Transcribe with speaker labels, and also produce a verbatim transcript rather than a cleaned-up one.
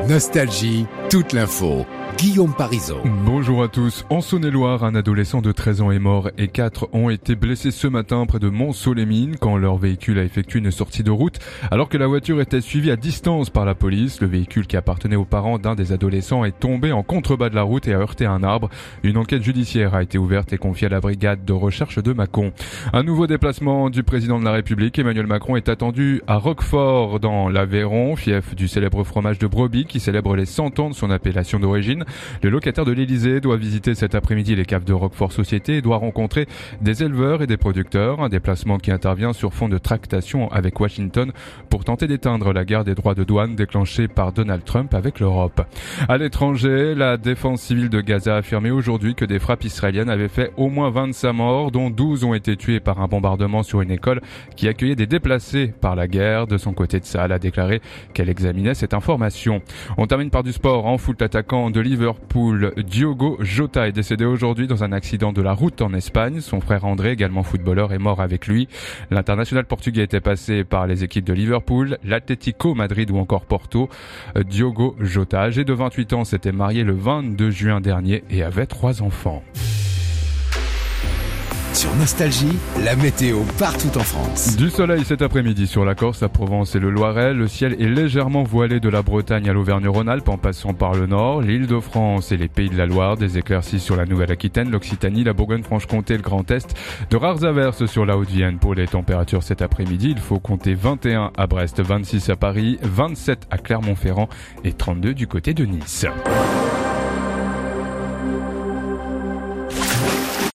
Speaker 1: Nostalgie, toute l'info. Guillaume Parisot.
Speaker 2: Bonjour à tous. En Saône-et-Loire, un adolescent de treize ans est mort et quatre ont été blessés ce matin près de Mont-Sault-les-Mines quand leur véhicule a effectué une sortie de route alors que la voiture était suivie à distance par la police. Le véhicule qui appartenait aux parents d'un des adolescents est tombé en contrebas de la route et a heurté un arbre. Une enquête judiciaire a été ouverte et confiée à la brigade de recherche de Mâcon. Un nouveau déplacement du président de la République, Emmanuel Macron, est attendu à Roquefort dans l'Aveyron, fief du célèbre fromage de brebis qui célèbre les cent ans de son appellation d'origine. Le locataire de l'Élysée doit visiter cet après-midi les caves de Roquefort Société et doit rencontrer des éleveurs et des producteurs. Un déplacement qui intervient sur fond de tractation avec Washington pour tenter d'éteindre la guerre des droits de douane déclenchée par Donald Trump avec l'Europe. À l'étranger, la défense civile de Gaza a affirmé aujourd'hui que des frappes israéliennes avaient fait au moins vingt-cinq morts, dont douze ont été tués par un bombardement sur une école qui accueillait des déplacés par la guerre. De son côté, Tsahal a déclaré qu'elle examinait cette information. On termine par du sport. En foot, l'attaquant de Liverpool, Diogo Jota, est décédé aujourd'hui dans un accident de la route en Espagne. Son frère André, également footballeur, est mort avec lui. L'international portugais était passé par les équipes de Liverpool, l'Atlético Madrid ou encore Porto. Diogo Jota, âgé de vingt-huit ans, s'était marié le vingt-deux juin dernier et avait trois enfants.
Speaker 1: Sur Nostalgie, la météo partout en France.
Speaker 2: Du soleil cet après-midi sur la Corse, la Provence et le Loiret. Le ciel est légèrement voilé de la Bretagne à l'Auvergne-Rhône-Alpes en passant par le nord, l'Île-de-France et les Pays de la Loire. Des éclaircies sur la Nouvelle-Aquitaine, l'Occitanie, la Bourgogne-Franche-Comté et le Grand Est. De rares averses sur la Haute-Vienne. Pour les températures cet après-midi, il faut compter vingt et un à Brest, vingt-six à Paris, vingt-sept à Clermont-Ferrand et trente-deux du côté de Nice.